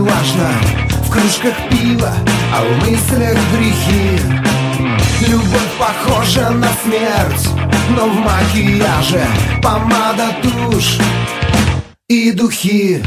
важно, в кружках пива, а в мыслях грехи. Любовь похожа на смерть, но в макияже помада, тушь и духи.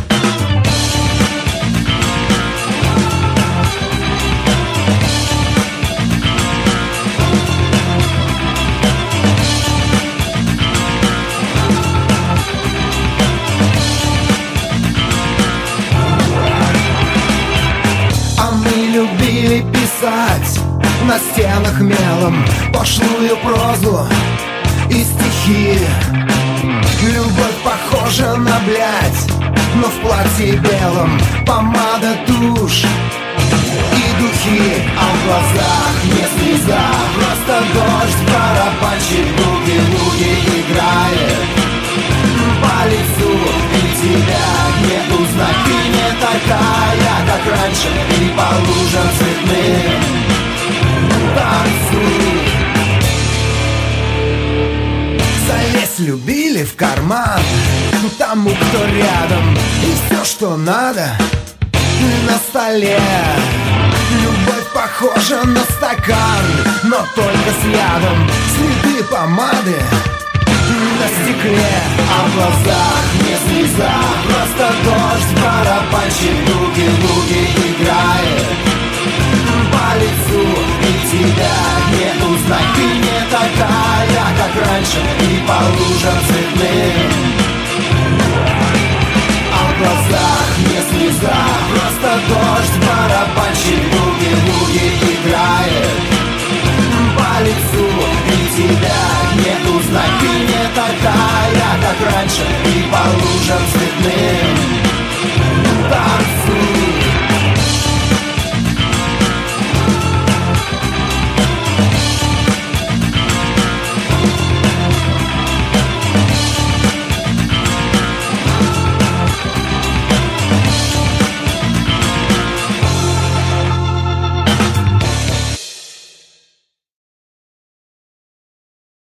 Любили писать на стенах мелом пошлую прозу и стихи. Любовь похожа на блядь, но в платье белом помада, тушь и духи. А в глазах не слеза, просто дождь, барабанщик буги-вуги играет по лицу, и тебя не узнать. Ты не такая, как раньше, и по лужам цветным танцуй. Залезть любили в карман тому, кто рядом, и все, что надо, на столе. Любовь похожа на стакан, но только с ядом. Следы помады на стекле, а в глазах не слеза, просто дождь, барабанщик буги-вуги играет по лицу, и тебя не узнать. Ты не такая, как раньше, и по лужам цветным. А в глазах не слеза, просто дождь, барабанщик буги-вуги играет по лицу, и тебя не узнать. Ты не такая, как раньше, и по лужам цветным.